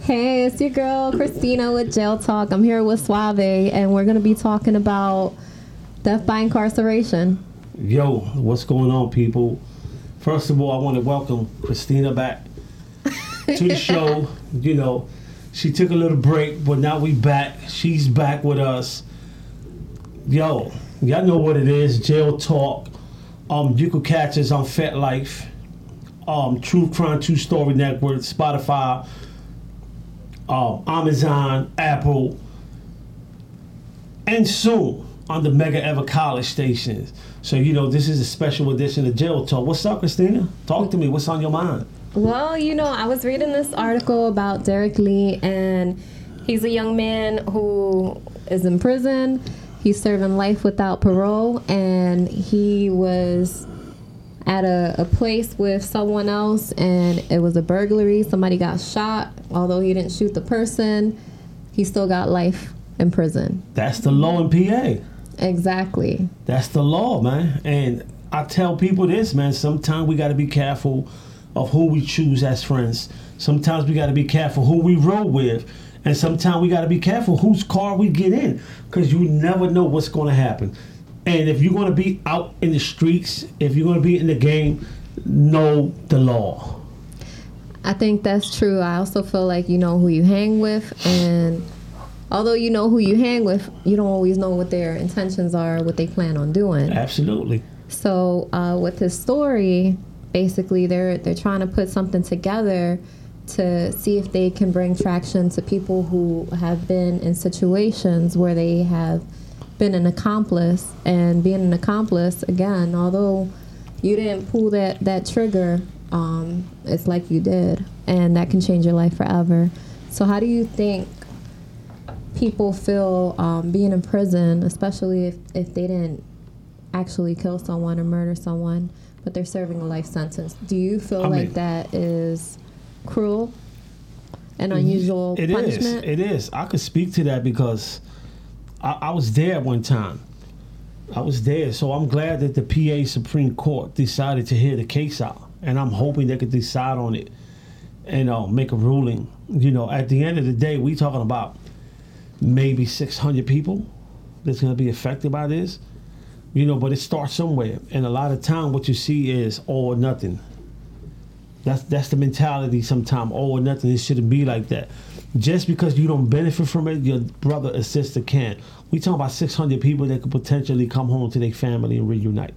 Hey, it's your girl Christina with Jail Talk. I'm here with Suave, and we're going to be talking about death by incarceration. Yo, what's going on, people? First of all, I want to welcome Christina back to the show. You know, she took a little break, but now we back. She's back with us. Yo, y'all know what it is, Jail Talk. You can catch us on FetLife, True Crime True Story Network, Spotify, Amazon, Apple, and soon on the Mega Ever College stations. So, you know, this is a special edition of Jail Talk. What's up, Christina? Talk to me. What's on your mind? Well, you know, I was reading this article about Derek Lee, and he's a young man who is in prison. He's serving life without parole, and he was at a place with someone else, and it was a burglary. Somebody got shot. Although he didn't shoot the person, he still got life in prison. That's the law in PA. Exactly. That's the law, man. And I tell people this, man, sometimes we got to be careful of who we choose as friends. Sometimes we got to be careful who we roll with. And sometimes we got to be careful whose car we get in, because you never know what's going to happen. And if you're going to be out in the streets, if you're going to be in the game, know the law. I think that's true. I also feel like you know who you hang with, and although you know who you hang with, you don't always know what their intentions are, what they plan on doing. Absolutely. So with his story, basically they're trying to put something together to see if they can bring traction to people who have been in situations where they have been an accomplice. And being an accomplice, again, although you didn't pull that trigger, it's like you did, and that can change your life forever. So how do you think people feel being in prison, especially if they didn't actually kill someone or murder someone, but they're serving a life sentence? Do you feel that is cruel and unusual punishment? It is. I could speak to that because I was there one time. I was there, so I'm glad that the PA Supreme Court decided to hear the case out, and I'm hoping they could decide on it and make a ruling. You know, at the end of the day, we talking about maybe 600 people that's going to be affected by this. You know, but it starts somewhere, and a lot of time what you see is all or nothing. That's the mentality sometimes, all or nothing. It shouldn't be like that. Just because you don't benefit from it, your brother or sister can. We talking about 600 people that could potentially come home to their family and reunite.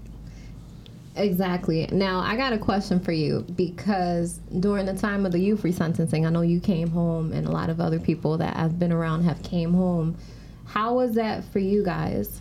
Exactly. Now, I got a question for you, because during the time of the youth resentencing, I know you came home, and a lot of other people that I've been around have came home. How was that for you guys?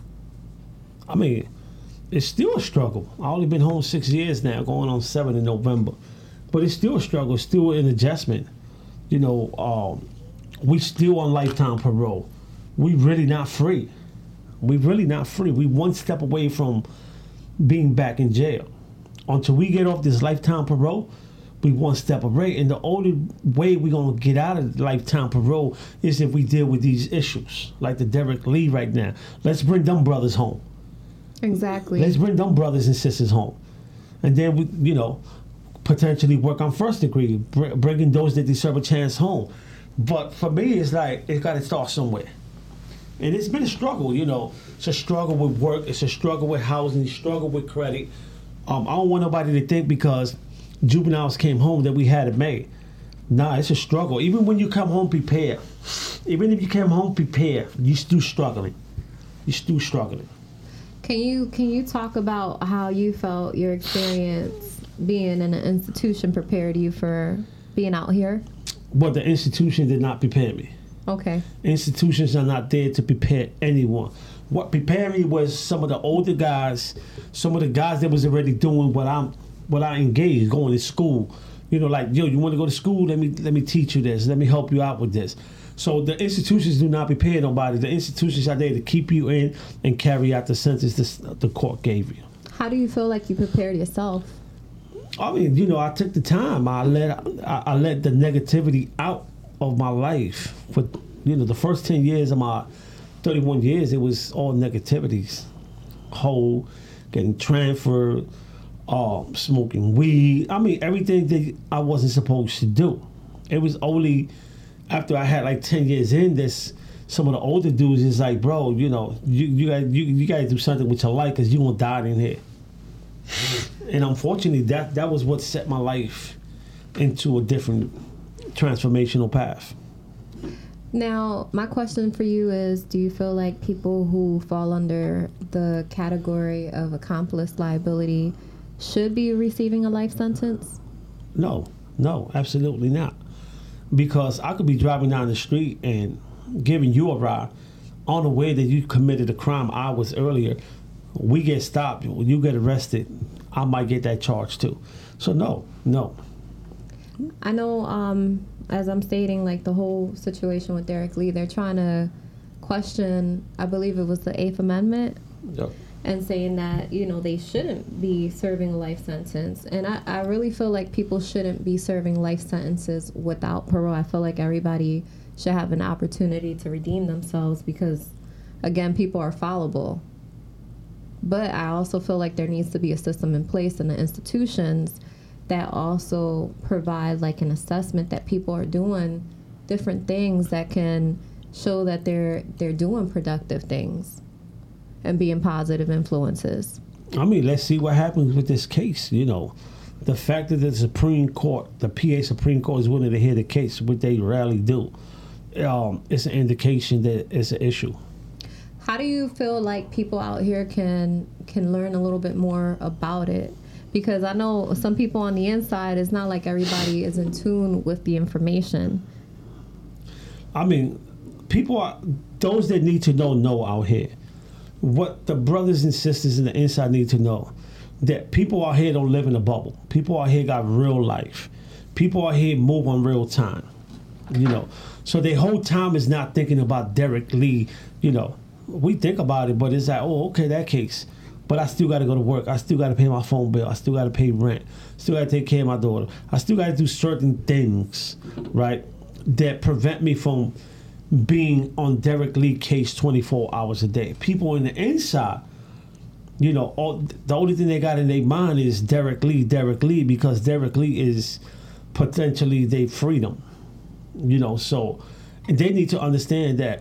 I mean, it's still a struggle. I only been home 6 years now, going on 7 in November. But it's still a struggle, it's still an adjustment. You know, we still on lifetime parole. We really not free. We really not free. We one step away from being back in jail. Until we get off this lifetime parole, we one step away. And the only way we're going to get out of lifetime parole is if we deal with these issues, like the Derek Lee right now. Let's bring them brothers home. Exactly. Let's bring them brothers and sisters home. And then, we, you know, potentially work on first degree, bringing those that deserve a chance home. But for me, it's like, it's got to start somewhere. And it's been a struggle, you know. It's a struggle with work. It's a struggle with housing. It's a struggle with credit. I don't want nobody to think because juveniles came home that we had it made. Nah, it's a struggle. Even when you come home prepared, even if you came home prepared, you're still struggling. You're still struggling. Can you talk about how you felt your experience being in an institution prepared you for being out here? But the institution did not prepare me. Okay. Institutions are not there to prepare anyone. What prepared me was some of the older guys, some of the guys that was already doing what I engaged, going to school. You know, like, yo, you want to go to school? Let me teach you this. Let me help you out with this. So the institutions do not prepare nobody. The institutions are there to keep you in and carry out the sentence the court gave you. How do you feel like you prepared yourself? I mean, you know, I took the time. I let the negativity out of my life. For, you know, the first 10 years of my 31 years, it was all negativities. Whole, getting transferred, smoking weed. I mean, everything that I wasn't supposed to do. It was only after I had like 10 years in this, some of the older dudes is like, bro, you know, you got to do something with your life because you gonna die in here. And unfortunately, that was what set my life into a different transformational path. Now, my question for you is, do you feel like people who fall under the category of accomplice liability should be receiving a life sentence? No, absolutely not. Because I could be driving down the street and giving you a ride on the way that you committed a crime hours earlier. We get stopped, you get arrested, I might get that charge too. So no. I know, as I'm stating, like the whole situation with Derek Lee, they're trying to question, I believe it was the 8th Amendment, Yep. and saying that, you know, they shouldn't be serving a life sentence. And I really feel like people shouldn't be serving life sentences without parole. I feel like everybody should have an opportunity to redeem themselves because, again, people are fallible. But I also feel like there needs to be a system in place in the institutions that also provide like an assessment that people are doing different things that can show that they're doing productive things and being positive influences. I mean, let's see what happens with this case. You know, the fact that the Supreme Court, the PA Supreme Court, is willing to hear the case, what they rarely do, it's an indication that it's an issue. How do you feel like people out here can learn a little bit more about it? Because I know some people on the inside, it's not like everybody is in tune with the information. I mean, people are, those that need to know out here. What the brothers and sisters in the inside need to know, that people out here don't live in a bubble. People out here got real life. People out here move on real time, you know. So their whole time is not thinking about Derek Lee, you know. We think about it, but it's like, oh, okay, that case. But I still got to go to work. I still got to pay my phone bill. I still got to pay rent. Still got to take care of my daughter. I still got to do certain things, right, that prevent me from being on Derek Lee case 24 hours a day. People in the inside, you know, the only thing they got in their mind is Derek Lee, because Derek Lee is potentially their freedom, you know. So and they need to understand that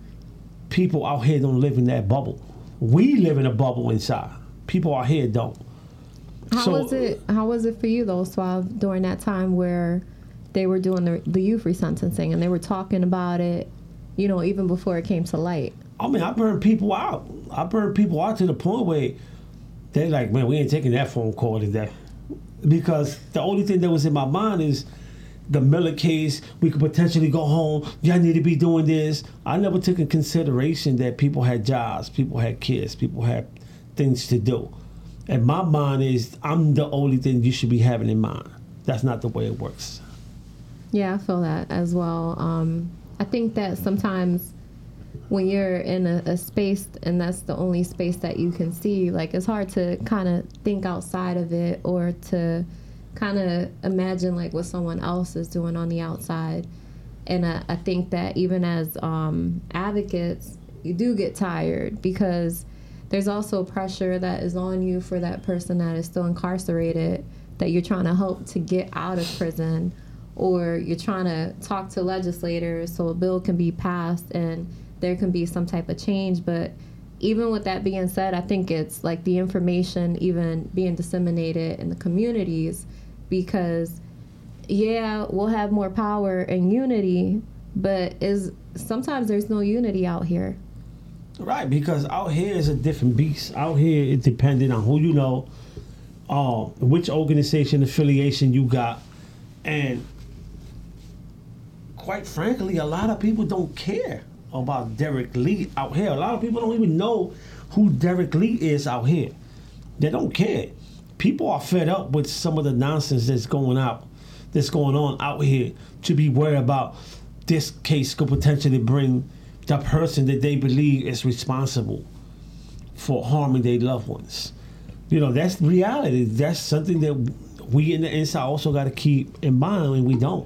people out here don't live in that bubble. We live in a bubble inside. People out here don't. How was it for you though, Suave, during that time where they were doing the youth resentencing and they were talking about it, you know, even before it came to light? I mean, I burned people out. I burned people out to the point where they're like, man, we ain't taking that phone call today. Because the only thing that was in my mind is the Miller case, we could potentially go home. Y'all need to be doing this. I never took in consideration that people had jobs, people had kids, people had things to do. And my mind is, I'm the only thing you should be having in mind. That's not the way it works. Yeah, I feel that as well. I think that sometimes when you're in a space and that's the only space that you can see, like it's hard to kind of think outside of it or to kind of imagine like what someone else is doing on the outside. And I think that even as advocates, you do get tired because there's also pressure that is on you for that person that is still incarcerated that you're trying to help to get out of prison, or you're trying to talk to legislators so a bill can be passed and there can be some type of change. But even with that being said, I think it's like the information even being disseminated in the communities, because yeah, we'll have more power and unity, but sometimes there's no unity out here. Right, because out here is a different beast. Out here, it's dependent on who you know, which organization affiliation you got, and quite frankly, a lot of people don't care about Derek Lee out here. A lot of people don't even know who Derek Lee is out here. They don't care. People are fed up with some of the nonsense that's going on out here, to be worried about this case could potentially bring the person that they believe is responsible for harming their loved ones. You know, that's reality. That's something that we in the inside also got to keep in mind, and we don't.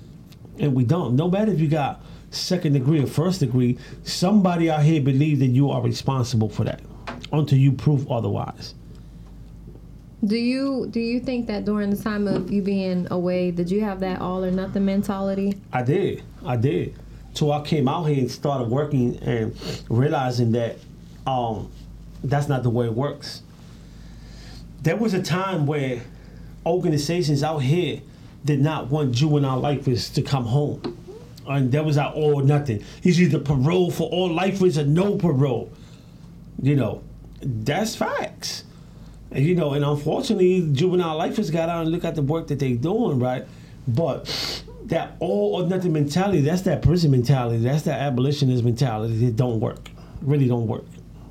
No matter if you got second degree or first degree, somebody out here believes that you are responsible for that until you prove otherwise. Do you think that during the time of you being away, did you have that all or nothing mentality? I did. So I came out here and started working and realizing that that's not the way it works. There was a time where organizations out here did not want juvenile lifers to come home. And there was that all or nothing. It's either parole for all lifers or no parole. You know, that's facts. And, you know, and unfortunately, juvenile lifers got out and look at the work that they're doing, right? But that all or nothing mentality, that's that prison mentality, that's that abolitionist mentality. It don't work. Really don't work.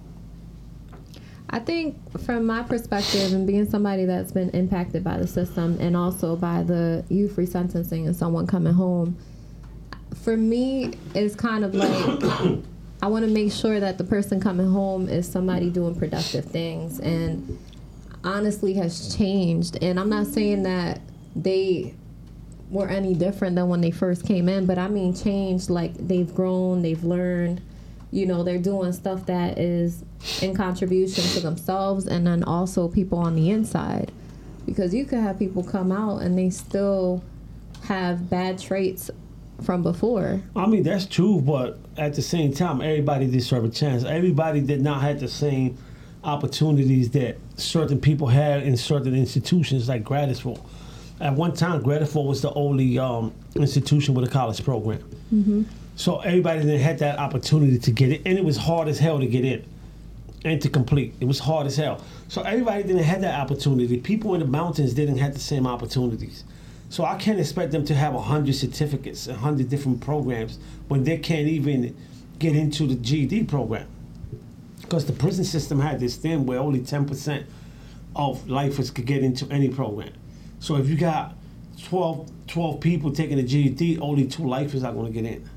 I think from my perspective and being somebody that's been impacted by the system and also by the youth resentencing and someone coming home, for me, it's kind of like I want to make sure that the person coming home is somebody doing productive things and honestly has changed. And I'm not saying that they were any different than when they first came in, but I mean changed, like they've grown, they've learned, you know, they're doing stuff that is in contribution to themselves and then also people on the inside. Because you could have people come out and they still have bad traits from before. I mean, that's true, but at the same time, everybody deserves a chance. Everybody did not have the same opportunities that certain people had in certain institutions like Grattisville. At one time, Grattisville was the only institution with a college program. Mm-hmm. So everybody didn't have that opportunity to get it, and it was hard as hell to get in and to complete. It was hard as hell. So everybody didn't have that opportunity. People in the mountains didn't have the same opportunities. So I can't expect them to have 100 certificates, 100 different programs when they can't even get into the GED program. Because the prison system had this thing where only 10% of lifers could get into any program. So if you got 12 people taking the GED, only 2 lifers are going to get in.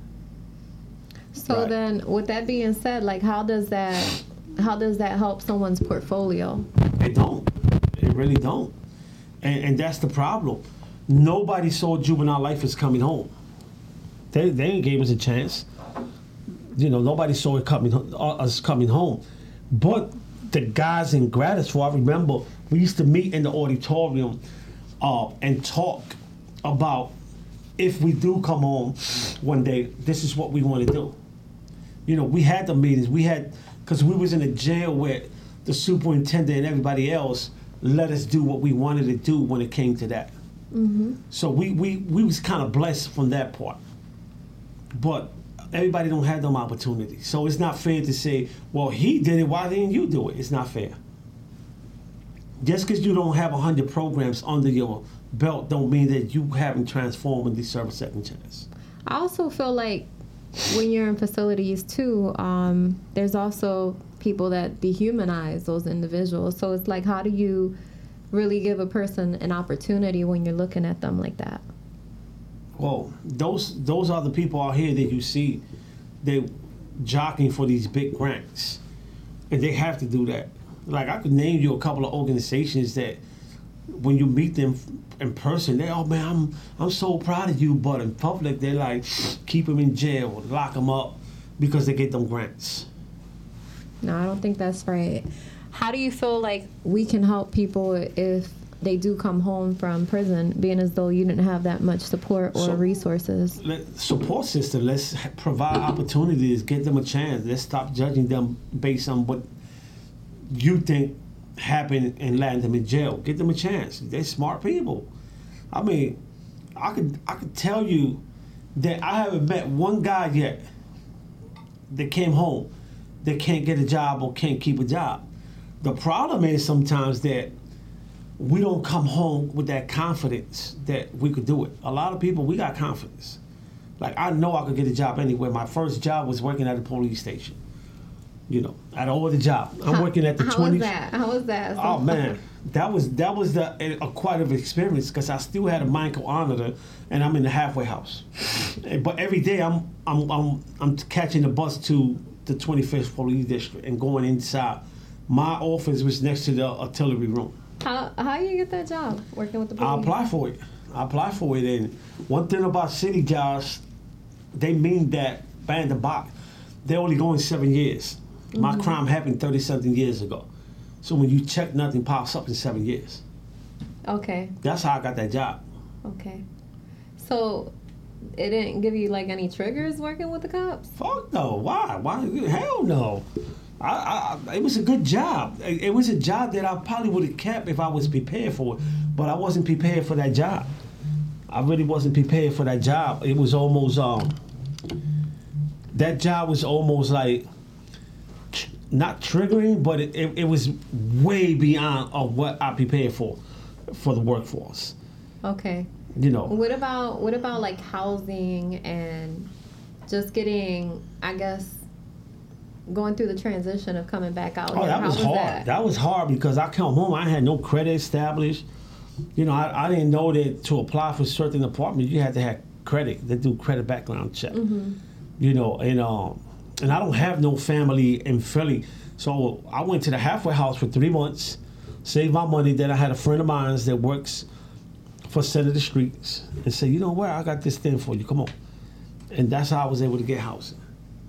So right. Then, with that being said, like, how does that help someone's portfolio? It don't. It really don't. And that's the problem. Nobody saw juvenile lifers coming home. They ain't gave us a chance. You know, nobody saw us coming home. But the guys in Grattisville, I remember we used to meet in the auditorium and talk about if we do come home one day, this is what we want to do. You know, we had the meetings. Because we was in a jail where the superintendent and everybody else let us do what we wanted to do when it came to that. Mm-hmm. So we was kind of blessed from that part. But everybody don't have them opportunities. So it's not fair to say, well, he did it, why didn't you do it? It's not fair. Just because you don't have 100 programs under your belt don't mean that you haven't transformed and deserve a second chance. I also feel like when you're in facilities too, there's also people that dehumanize those individuals. So it's like, how do you really give a person an opportunity when you're looking at them like that? Well, those are the people out here that you see, they jockeying for these big grants, and they have to do that. Like, I could name you a couple of organizations that when you meet them in person, they, oh man, I'm so proud of you, but in public, they're like, keep them in jail, lock them up, because they get them grants. No, I don't think that's right. How do you feel like we can help people if they do come home from prison, being as though you didn't have that much support or resources? Support system, let's provide opportunities, give them a chance. Let's stop judging them based on what you think happened and land them in jail. Give them a chance. They're smart people. I mean, I could tell you that I haven't met one guy yet that came home that can't get a job or can't keep a job. The problem is sometimes that we don't come home with that confidence that we could do it. A lot of people, we got confidence. Like, I know I could get a job anywhere. My first job was working at a police station. You know, at all the job. I'm working at the 20. How was that? Oh man, that was a quite of experience because I still had a micrometer and I'm in the halfway house. But every day I'm catching the bus to the 25th Police District and going inside. My office was next to the artillery room. How you get that job working with the police? I applied for it, and one thing about city jobs, they mean that behind the box, they're only going 7 years. My crime happened 30-something years ago. So when you check, nothing pops up in 7 years. Okay. That's how I got that job. Okay. So it didn't give you like any triggers working with the cops? Fuck no. Why? Hell no. It was a good job. It was a job that I probably would have kept if I was prepared for it, but I wasn't prepared for that job. I really wasn't prepared for that job. It was almost that job was almost like not triggering, but it was way beyond of what I prepared for the workforce. Okay. You know. What about like housing and just getting, I guess, going through the transition of coming back out? Oh, that was hard. That was hard because I come home, I had no credit established. You know, I didn't know that to apply for certain apartments, you had to have credit. They do credit background check. Mm-hmm. You know, and I don't have no family in Philly. So I went to the halfway house for 3 months, saved my money. Then I had a friend of mine that works for Senator Streets and said, you know what, I got this thing for you, come on. And that's how I was able to get housing.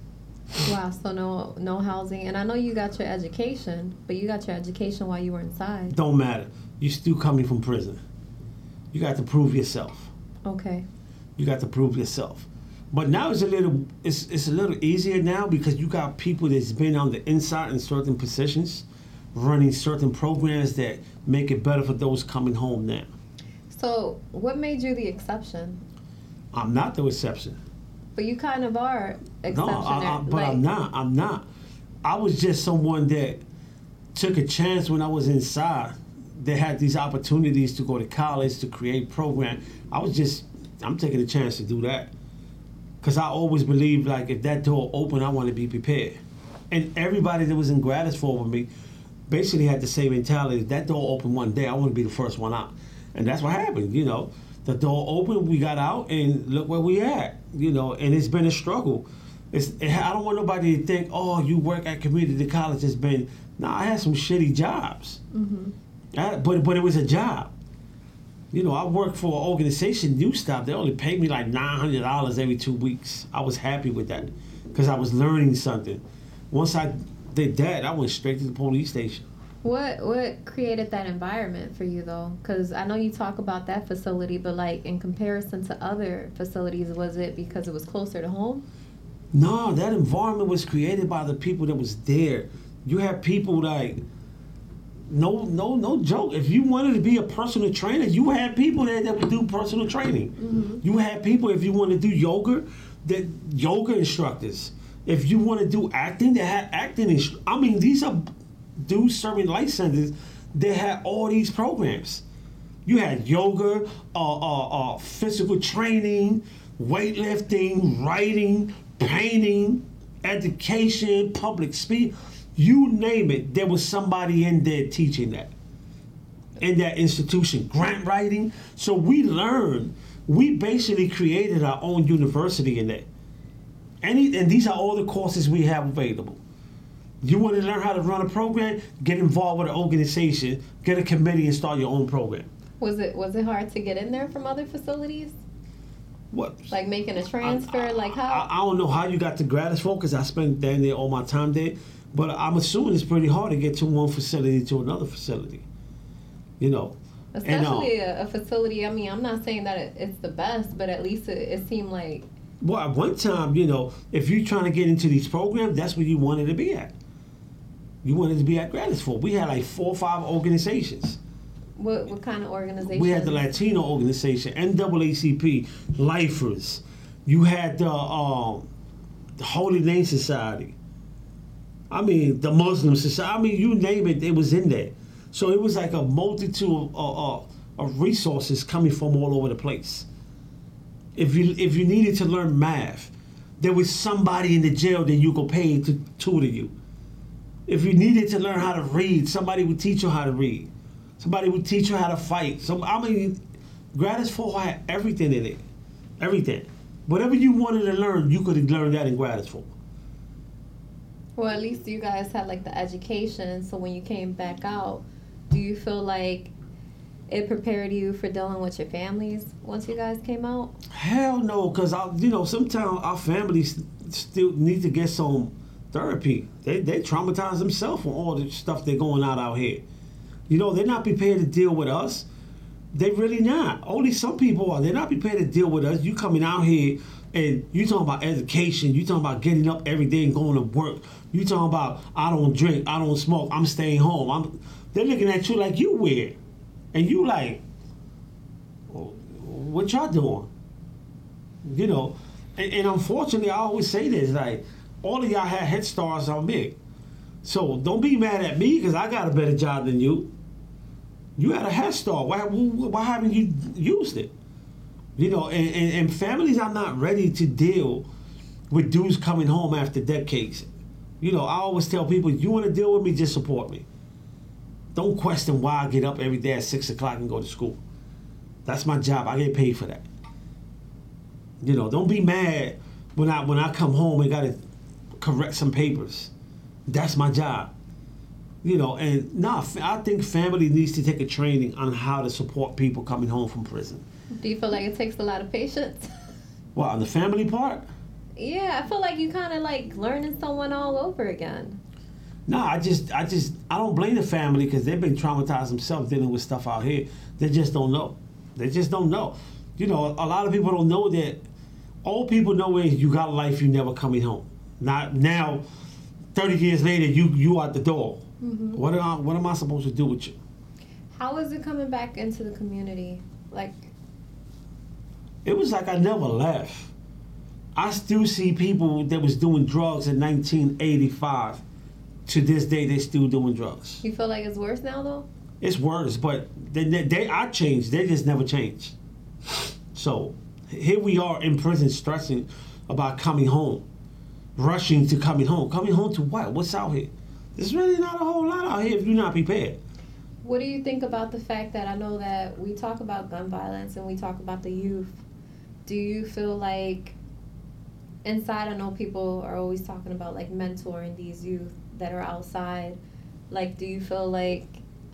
Wow, so no housing. And I know you got your education, but you got your education while you were inside. Don't matter. You still coming from prison. You got to prove yourself. Okay. You got to prove yourself. But now it's a little easier now because you got people that's been on the inside in certain positions, running certain programs that make it better for those coming home now. So what made you the exception? I'm not the exception. But you kind of are exception. I'm not. I was just someone that took a chance when I was inside. They had these opportunities to go to college, to create programs. I'm taking a chance to do that. Because I always believed, like, if that door opened, I want to be prepared. And everybody that was in Gratisford with me basically had the same mentality. If that door opened one day, I want to be the first one out. And that's what happened, you know. The door opened, we got out, and look where we at, you know. And it's been a struggle. I don't want nobody to think, oh, you work at community college. It's been, I had some shitty jobs. Mm-hmm. But it was a job. You know, I worked for an organization, New Stop. They only paid me like $900 every 2 weeks. I was happy with that because I was learning something. Once I did that, I went straight to the police station. What created that environment for you, though? Because I know you talk about that facility, but like in comparison to other facilities, was it because it was closer to home? No, that environment was created by the people that was there. You had people like, no joke. If you wanted to be a personal trainer, you had people there that would do personal training. Mm-hmm. You had people, if you want to do yoga instructors. If you want to do acting, they had acting these are dudes serving life sentences. They had all these programs. You had yoga, physical training, weightlifting, writing, painting, education, public speaking. You name it, there was somebody in there teaching that. In that institution, grant writing. So we learned. We basically created our own university in there. And these are all the courses we have available. You want to learn how to run a program? Get involved with an organization, get a committee, and start your own program. Was it hard to get in there from other facilities? What? Like making a transfer? Like how? I don't know how you got to Gratisford because I spent down there all my time there. But I'm assuming it's pretty hard to get to one facility to another facility. You know. Especially a facility, I mean, I'm not saying that it's the best, but at least it seemed like... Well, at one time, you know, if you're trying to get into these programs, that's where you wanted to be at. You wanted to be at Gratisford. We had like 4 or 5 organizations. What kind of organizations? We had the Latino organization, NAACP, Lifers. You had the Holy Name Society. I mean, the Muslim Society. I mean, you name it, it was in there. So it was like a multitude of resources coming from all over the place. If you needed to learn math, there was somebody in the jail that you could pay to tutor you. If you needed to learn how to read, somebody would teach you how to read. Somebody would teach you how to fight. So I mean, Gratisford had everything in it. Everything. Whatever you wanted to learn, you could have learned that in Gratisford. Well, at least you guys had like the education, so when you came back out, do you feel like it prepared you for dealing with your families once you guys came out? Hell no, because sometimes our families still need to get some therapy. They traumatize themselves from all the stuff they're going out here. You know, they're not prepared to deal with us. They really not. Only some people are. They're not prepared to deal with us. You coming out here and you talking about education. You talking about getting up every day and going to work. You talking about, I don't drink, I don't smoke, I'm staying home. They're looking at you like you weird. And you like, what y'all doing? You know, and unfortunately, I always say this, like, all of y'all had head starts on me. So don't be mad at me because I got a better job than you. You had a head start. Why haven't you used it? You know, and families are not ready to deal with dudes coming home after decades. You know, I always tell people, you want to deal with me, just support me. Don't question why I get up every day at 6 o'clock and go to school. That's my job. I get paid for that. You know, don't be mad when I come home and got to correct some papers. That's my job. You know, and I think family needs to take a training on how to support people coming home from prison. Do you feel like it takes a lot of patience? Well, on the family part? Yeah, I feel like you kind of like learning someone all over again. No, I don't blame the family because they've been traumatized themselves dealing with stuff out here. They just don't know. They just don't know. You know, a lot of people don't know that. All people know is you got a life, you never coming home. Not now, 30 years later, you out the door. Mm-hmm. What am I supposed to do with you? How is it coming back into the community? Like, it was like I never left. I still see people that was doing drugs in 1985. To this day, they still doing drugs. You feel like it's worse now, though? It's worse, but I changed. They just never changed. So here we are in prison stressing about coming home, rushing to coming home. Coming home to what? What's out here? There's really not a whole lot out here if you're not prepared. What do you think about the fact that I know that we talk about gun violence and we talk about the youth? Do you feel like inside, I know people are always talking about like mentoring these youth that are outside. Like, do you feel like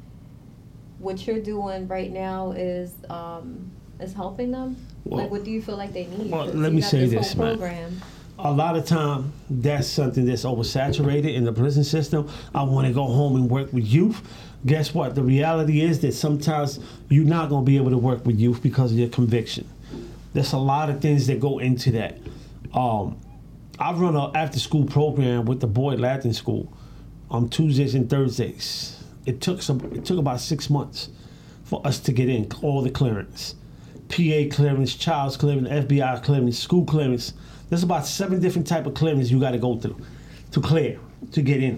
what you're doing right now is helping them? Well, like, what do you feel like they need? Well, let me say this, man. A lot of time, that's something that's oversaturated in the prison system. I want to go home and work with youth. Guess what? The reality is that sometimes you're not going to be able to work with youth because of your conviction. There's a lot of things that go into that. I run an after-school program with the Boyd Latin School on Tuesdays and Thursdays. It took about 6 months for us to get in all the clearance. PA clearance, child's clearance, FBI clearance, school clearance. There's about 7 different type of clearance you got to go through to clear, to get in.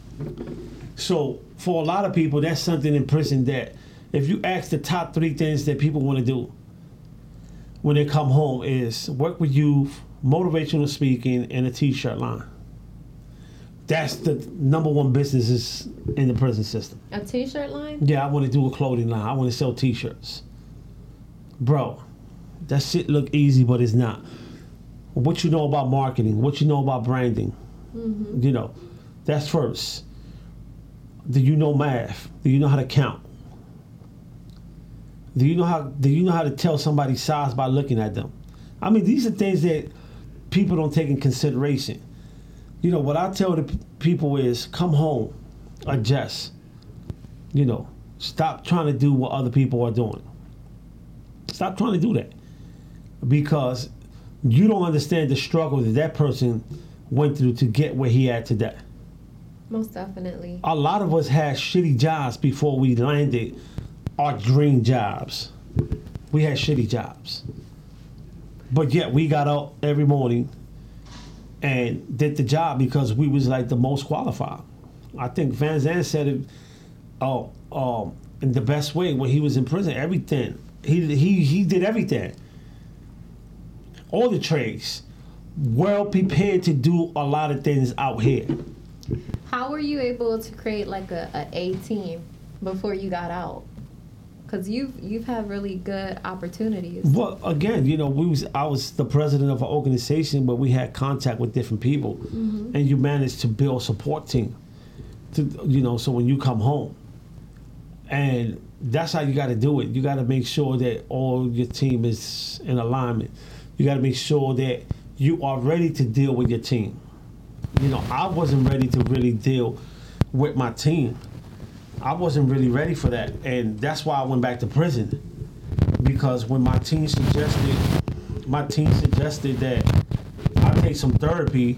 So for a lot of people, that's something in prison that if you ask the top 3 things that people want to do when they come home is work with youth, motivational speaking, and a t-shirt line. That's the number one business is in the prison system. A t-shirt line? Yeah, I want to do a clothing line. I want to sell t-shirts. Bro, that shit look easy, but it's not. What you know about marketing, what you know about branding, you know, that's first. Do you know math? Do you know how to count? Do you know how to tell somebody's size by looking at them? I mean, these are things that people don't take in consideration. You know, what I tell the people is come home, adjust. You know, stop trying to do what other people are doing. Stop trying to do that. Because you don't understand the struggle that person went through to get where he at today. Most definitely. A lot of us had shitty jobs before we landed our dream jobs. We had shitty jobs. But yet we got up every morning and did the job because we was like the most qualified. I think Van Zandt said it in the best way when he was in prison. Everything. He did everything. All the trades. Well prepared to do a lot of things out here. How were you able to create like a team before you got out? Because you've had really good opportunities. Well, again, you know, I was the president of an organization, but we had contact with different people, and you managed to build a support team. So when you come home, and that's how you got to do it. You got to make sure that all your team is in alignment. You got to make sure that you are ready to deal with your team. I wasn't ready to really deal with my team. I wasn't really ready for that, and that's why I went back to prison. Because when my team suggested that I take some therapy,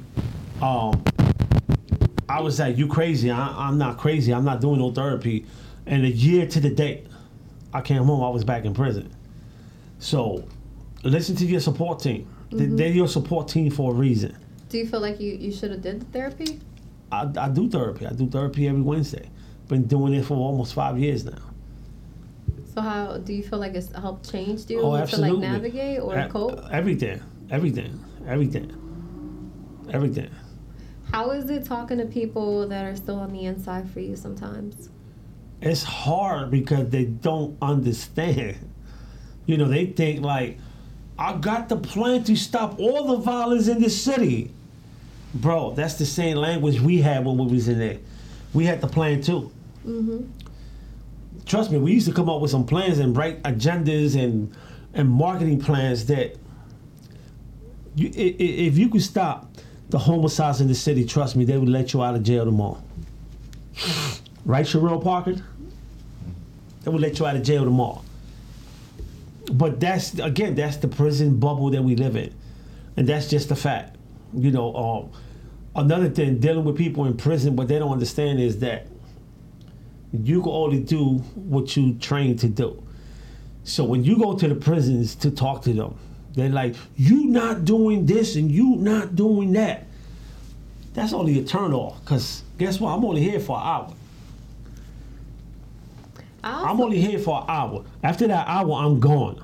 I was like, "You crazy? I'm not crazy. I'm not doing no therapy." And a year to the date, I came home. I was back in prison. So, listen to your support team. They're your support team for a reason. Do you feel like you should have did the therapy? I do therapy. I do therapy every Wednesday. Been doing it for almost 5 years now. So how do you feel like it's helped change you Oh, to absolutely. like navigate or cope? Everything. How is it talking to people that are still on the inside for you sometimes? It's hard because they don't understand. They think like, I got the plan to stop all the violence in the city. Bro, that's the same language we had when we was in there. We had the plan too. Trust me, we used to come up with some plans and write agendas and marketing plans that if you could stop the homicides in the city, trust me, they would let you out of jail tomorrow. Right, Sherelle Parker? They would let you out of jail tomorrow. But that's the prison bubble that we live in. And that's just a fact. Another thing, dealing with people in prison, what they don't understand is that you can only do what you trained to do. So when you go to the prisons to talk to them, they're like, you not doing this and you not doing that. That's only a turn off, because guess what? I'm only here for an hour. I'm only here for an hour. After that hour, I'm gone.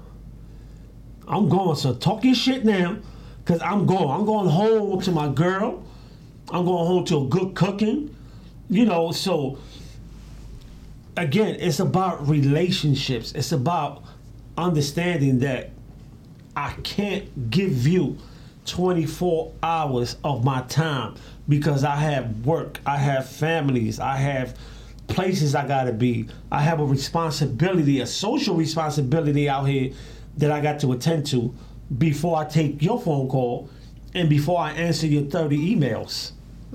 So talk your shit now, because I'm gone. I'm going home to my girl. I'm going home to a good cooking. So again, it's about relationships. It's about understanding that I can't give you 24 hours of my time because I have work, I have families, I have places I gotta be. I have a responsibility, a social responsibility out here that I got to attend to before I take your phone call and before I answer your 30 emails.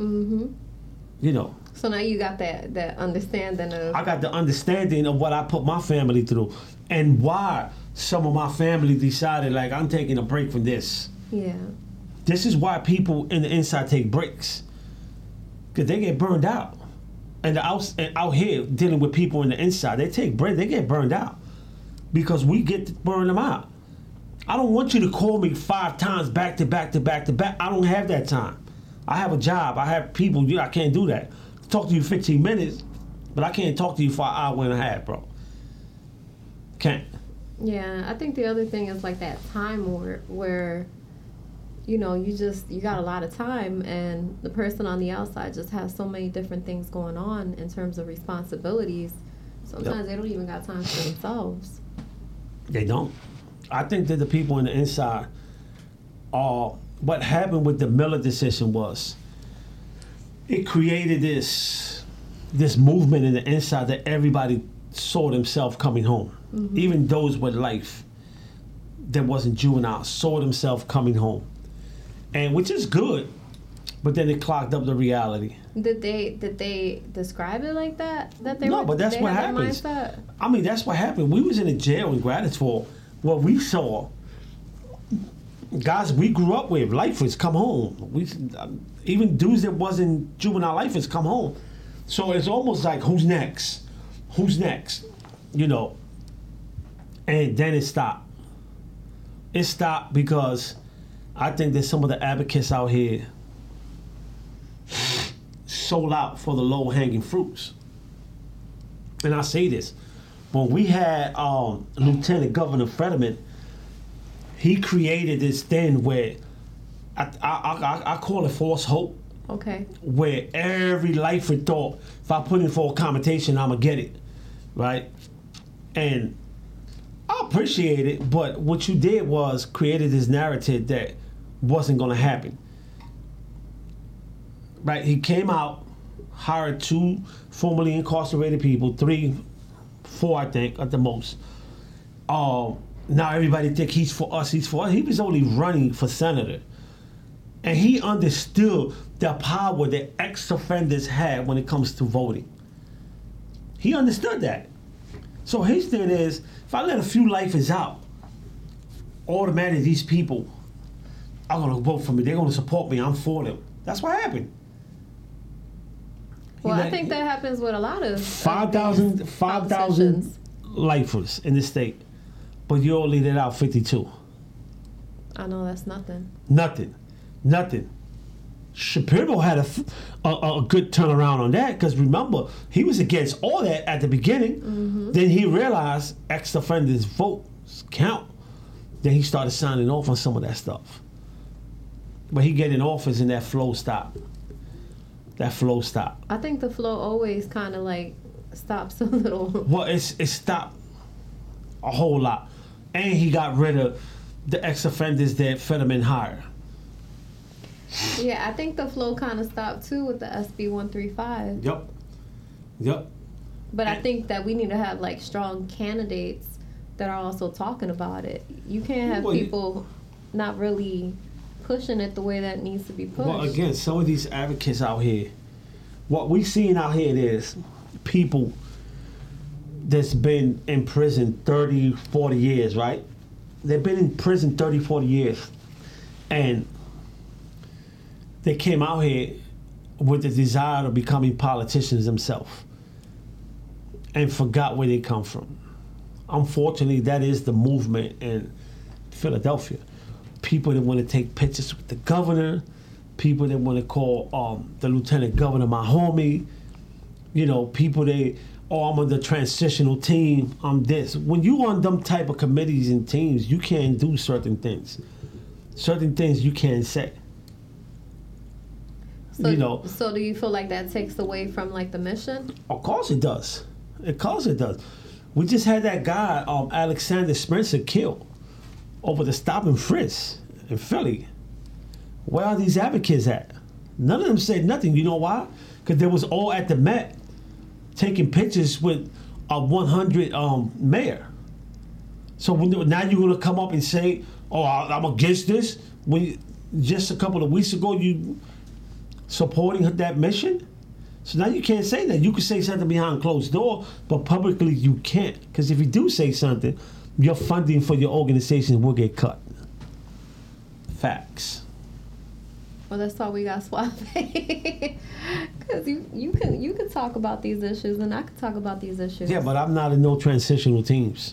So now you got that understanding of... I got the understanding of what I put my family through and why some of my family decided, like, I'm taking a break from this. Yeah. This is why people in the inside take breaks. Because they get burned out. And out here, dealing with people in the inside, they take breaks, they get burned out. Because we get to burn them out. I don't want you to call me 5 times back to back to back to back. I don't have that time. I have a job. I have people. I can't do that. Talk to you 15 minutes, but I can't talk to you for an hour and a half, bro. Can't. Yeah, I think the other thing is like that time where you got a lot of time, and the person on the outside just has so many different things going on in terms of responsibilities. Sometimes they don't even got time for themselves. They don't. I think that the people in the inside are... What happened with the Miller decision was it created this movement in the inside that everybody saw themselves coming home. Even those with life that wasn't juvenile saw themselves coming home. And which is good, but then it clogged up the reality. Did they describe it like that? But that's what happens. I mean, that's what happened. We was in a jail in Grattisville. What we saw, guys we grew up with, lifers come home. Even dudes that wasn't juvenile lifers come home. So it's almost like, who's next? And then it stopped. It stopped because I think that some of the advocates out here sold out for the low-hanging fruits. And I say this, when we had Lieutenant Governor Fetterman, he created this thing where I call it false hope. Okay. Where every lifer thought, if I put in for accommodation, I'm going to get it. Right? And I appreciate it, but what you did was created this narrative that wasn't going to happen. Right? He came out, hired 2 formerly incarcerated people, 3, 4, I think, at the most. Now everybody think he's for us. He was only running for senator. And he understood the power that ex-offenders had when it comes to voting. He understood that. So his thing is, if I let a few lifers out, automatically these people are going to vote for me. They're going to support me. I'm for them. That's what happened. Well, I think that happens with a lot of 5,000 lifers in the state, but you only let out 52. I know that's nothing. Nothing. Shapiro had a good turnaround on that, because remember, he was against all that at the beginning. Mm-hmm. Then he realized ex-offenders' votes count. Then he started signing off on some of that stuff. But he get in office and that flow stopped. I think the flow always kind of like stops a little. Well, it stopped a whole lot. And he got rid of the ex-offenders that Fetterman hired. Yeah, I think the flow kind of stopped too with the SB 135. Yep. But I think that we need to have like strong candidates that are also talking about it. You can't have people not really pushing it the way that needs to be pushed. Well, again, some of these advocates out here, what we seeing out here is people that's been in prison 30, 40 years, right? They've been in prison 30, 40 years. And they came out here with the desire of becoming politicians themselves and forgot where they come from. Unfortunately, that is the movement in Philadelphia. People that want to take pictures with the governor, people that want to call the lieutenant governor my homie, people I'm on the transitional team, I'm this. When you on them type of committees and teams, you can't do certain things. Certain things you can't say. So do you feel like that takes away from like the mission? Of course it does. We just had that guy, Alexander Spencer, killed over the stop and frisk in Philly. Where are these advocates at? None of them said nothing. You know why? Because they was all at the Met taking pictures with a 100 mayor. So now you're going to come up and say, I'm against this? When just a couple of weeks ago you supporting that mission? So now you can't say that. You can say something behind closed door, but publicly you can't. Because if you do say something, your funding for your organization will get cut. Facts. Well, that's why we got Suave. Because you can talk about these issues, and I can talk about these issues. Yeah, but I'm not in no transitional teams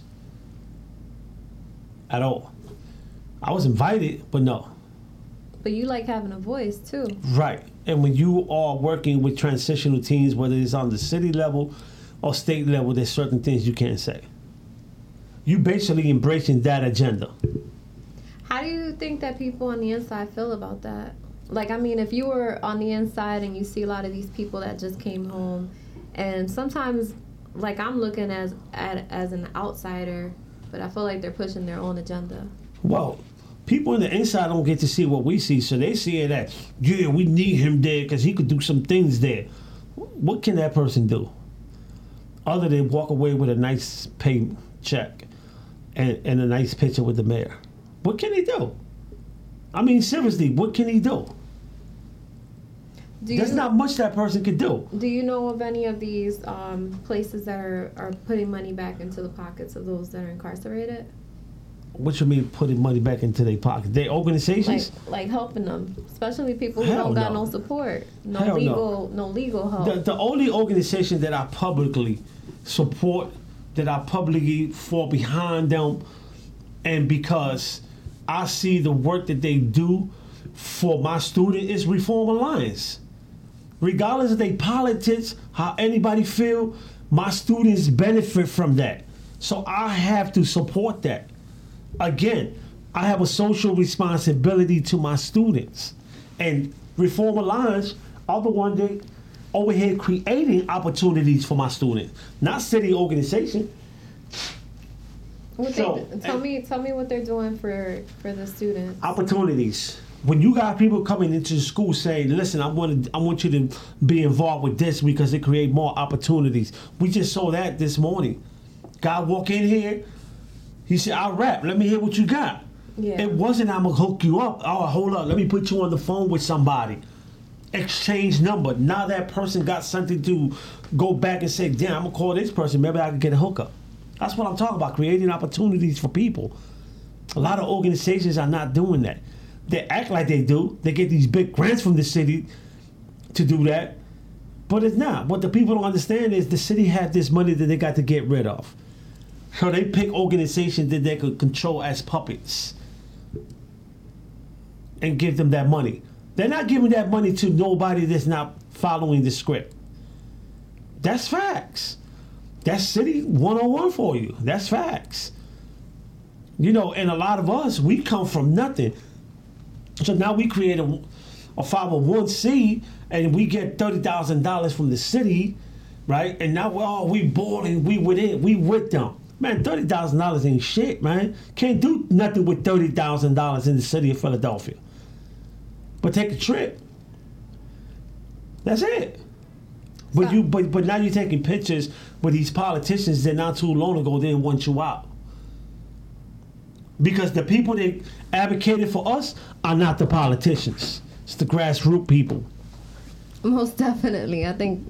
at all. I was invited, but no. But you like having a voice too. Right. And when you are working with transitional teams, whether it's on the city level or state level, there's certain things you can't say. You basically embracing that agenda. How do you think that people on the inside feel about that? Like, I mean, if you were on the inside and you see a lot of these people that just came home, and sometimes, like, I'm looking as an outsider, but I feel like they're pushing their own agenda. Well, people on the inside don't get to see what we see, so they see it as, yeah, we need him there because he could do some things there. What can that person do? Other than walk away with a nice pay check and a nice picture with the mayor. What can he do? I mean, seriously, what can he do? There's not much that person could do. Do you know of any of these places that are putting money back into the pockets of those that are incarcerated? What you mean putting money back into their pockets? Their organizations? Like helping them, especially people who don't got no support, no legal help. The only organization that I publicly support, that I publicly fall behind them, and because I see the work that they do for my student, is Reform Alliance. Regardless of their politics, how anybody feel, my students benefit from that. So I have to support that. Again, I have a social responsibility to my students. And Reform Alliance are the one that over here creating opportunities for my students, not city organization. Tell me what they're doing for the students. Opportunities. When you got people coming into the school saying, listen, I want you to be involved with this because it create more opportunities. We just saw that this morning. Guy walk in here, he said, I'll rap. Let me hear what you got. Yeah. It wasn't I'm gonna hook you up. Oh, hold up, let me put you on the phone with somebody. Exchange number. Now that person got something to go back and say, damn, I'm gonna call this person. Maybe I can get a hookup. That's what I'm talking about, creating opportunities for people. A lot of organizations are not doing that. They act like they do. They get these big grants from the city to do that. But it's not. What the people don't understand is the city has this money that they got to get rid of. So they pick organizations that they could control as puppets and give them that money. They're not giving that money to nobody that's not following the script. That's facts. That's City 101 for you. That's facts. You know, and a lot of us, we come from nothing. So now we create a 501c and we get $30,000 from the city, right? And now we bored and we with them. Man, $30,000 ain't shit, man. Can't do nothing with $30,000 in the city of Philadelphia. But take a trip. That's it. But now you're taking pictures with these politicians that not too long ago didn't want you out. Because the people that advocated for us are not the politicians. It's the grassroots people. Most definitely.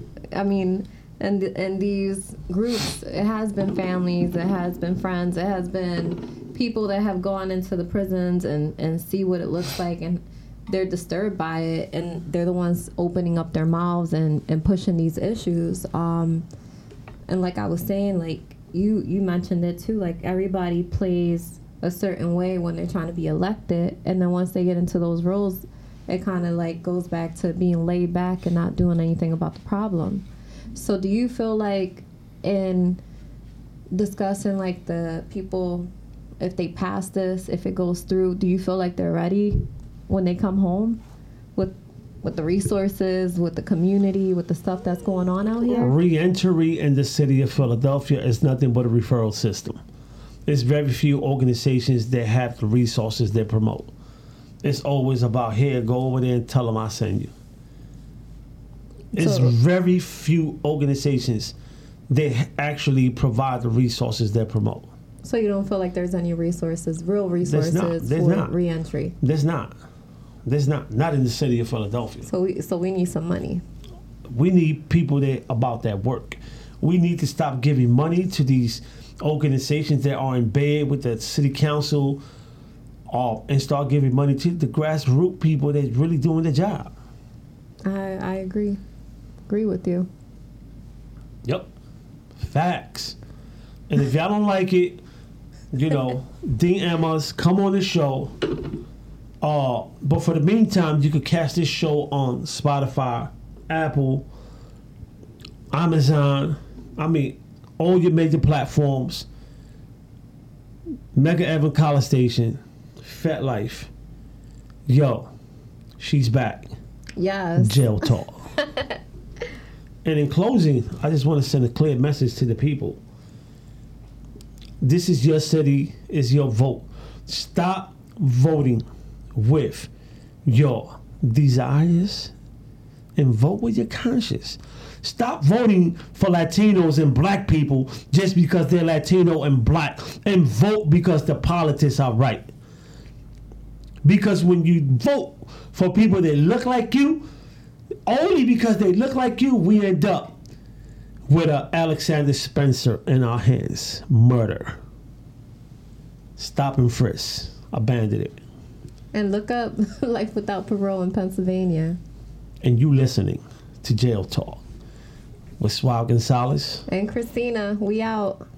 And these groups, it has been families, it has been friends, it has been people that have gone into the prisons and see what it looks like, and they're disturbed by it, and they're the ones opening up their mouths and pushing these issues. And like I was saying, like you mentioned it too, like everybody plays a certain way when they're trying to be elected, and then once they get into those roles, it kind of like goes back to being laid back and not doing anything about the problem. So do you feel like in discussing like the people, if they pass this, if it goes through, do you feel like they're ready when they come home with the resources, with the community, with the stuff that's going on out here? Re-entry in the city of Philadelphia is nothing but a referral system. There's very few organizations that have the resources they promote. It's always about, here, go over there and tell them I send you. It's very few organizations that actually provide the resources they promote. So you don't feel like there's any resources, real resources for re-entry? There's not. Not in the city of Philadelphia. So we need some money. We need people that about that work. We need to stop giving money to these organizations that are in bed with the city council, and start giving money to the grassroots people that's really doing the job. I agree with you. Yep. Facts. And if y'all don't like it, DM us, come on the show. But for the meantime, you could catch this show on Spotify, Apple, Amazon, all your major platforms, Mega Evan College Station, FetLife. Yo, she's back. Yes. Jail Talk. And in closing, I just want to send a clear message to the people. This is your city, is your vote. Stop voting with your desires and vote with your conscience. Stop voting for Latinos and black people just because they're Latino and black, and vote because the politics are right. Because when you vote for people that look like you, only because they look like you, we end up with a Alexander Spencer in our hands. Murder. Stop and frisk. Abandon it. And look up Life Without Parole in Pennsylvania. And you listening to Jail Talk with Suave Gonzalez and Christina. We out.